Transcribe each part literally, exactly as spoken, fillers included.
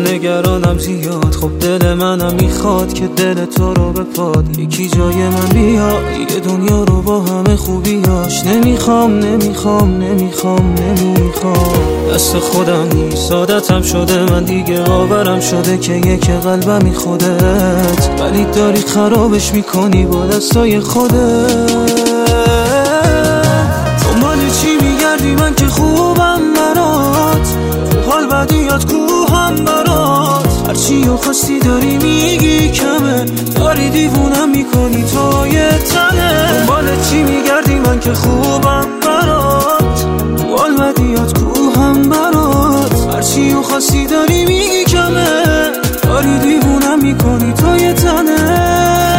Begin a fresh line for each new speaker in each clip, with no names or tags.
نگرانم زیاد، خب دل منم میخواد که دل تو رو بپاد. یکی جای من بیا، یه دنیا رو با همه خوبیاش. نمیخوام نمیخوام نمیخوام نمیخوام دست خودم نیست، عادتم شده من دیگه، باورم شده که یک قلبمی خودت، ولی داری خرابش میکنی با دستای خودت. دنبال چی میگردی من که خوبم برات، تو حال بدیات کوهم برات. هرچی و خواستی داری میگی کمه، داری دیوونم میکنی توی تنه. دنبال چی میگردی من که خوبم برات، تو حال بدیات کوهم برات. هرچی و خواستی داری میگی کمه، داری دیوونم میکنی توی تنه.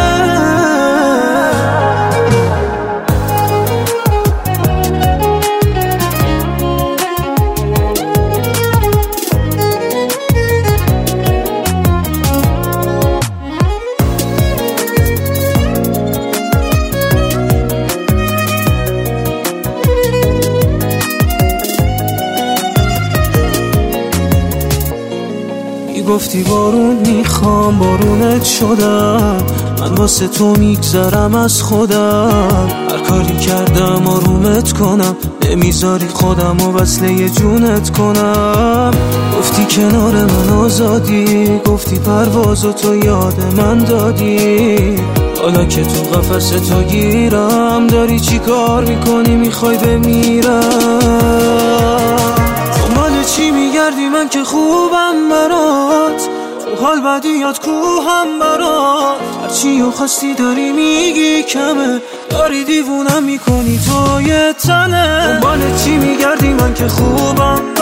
گفتی بارون میخوام، بارونت شدم. من واسه تو میگذرم از خودم، هر کاری کردم آرومت کنم، نمیذاری خودم و وصله جونت کنم. گفتی کنار من آزادی، گفتی پرواز و تو یاد من دادی. حالا که تو قفس تو گیرم، داری چی کار میکنی؟ میخوای بمیرم؟ دنبال چی میگردی من که خوبم برات، تو حال بدیات کوهم برات. هرچی و خواستی داری میگی کمه، داری دیوونم میکنی توی تنه. دنبال چی میگردی من که خوبم